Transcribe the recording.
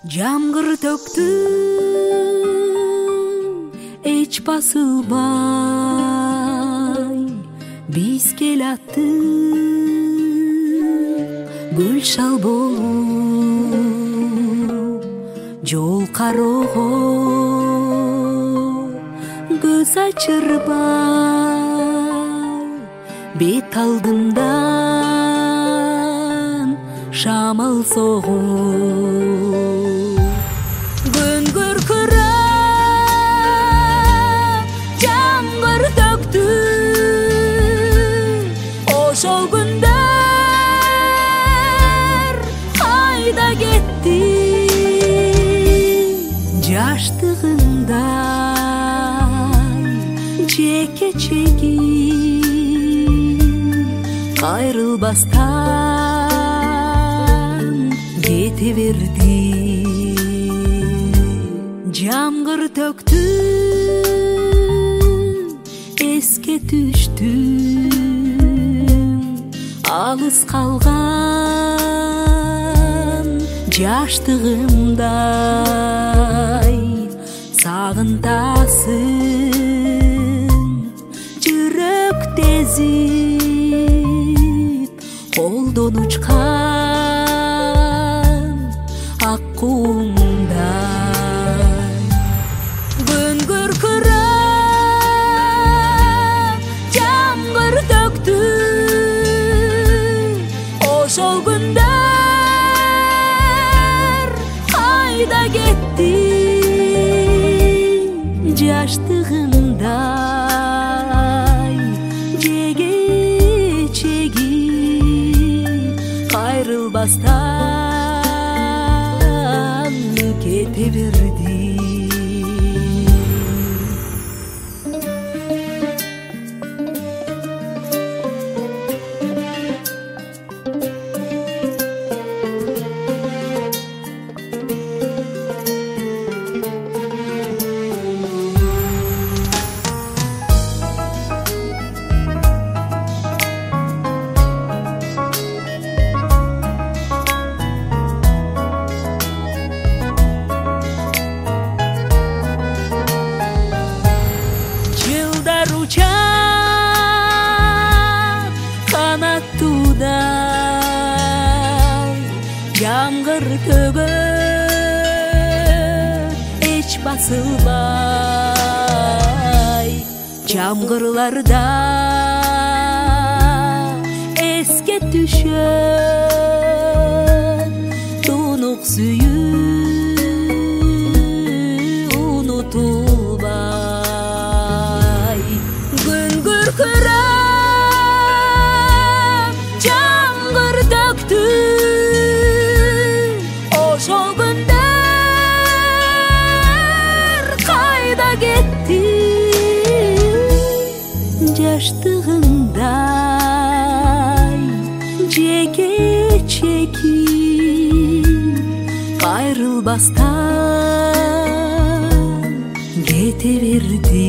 Жамгыр төктү эч басылбай, биз келатты гүл шал болуп, жол кароого көз ачырбай, бет алдымдан шамал согуп. Күн күркүрөп жамгыр төктү, ошол күндөр кайда кетти? Жаштыгындай жеке-чегим кайрылбастан кете берди. Жамгыр төктү, эске түштүм, алыс калган жаштыгымдай. Сагынтасың жүрөк тезип, колдон учкан ак кумдай. Күн күркүрөп жамгыр төктү, ошол күндөр кайда кетти? Жаштыгымдай жеге-чегим кайрылбастан кете берди. Жамгыр төгөт эч басылбай, жамгырларда эске түшөт тунук сүйүү унутулбай. Күн күркүрөп жамгыр төктү, ошол күндөр кайда кетти? Жаштыгымдай жеке-чегим кайрылбастан кете берди.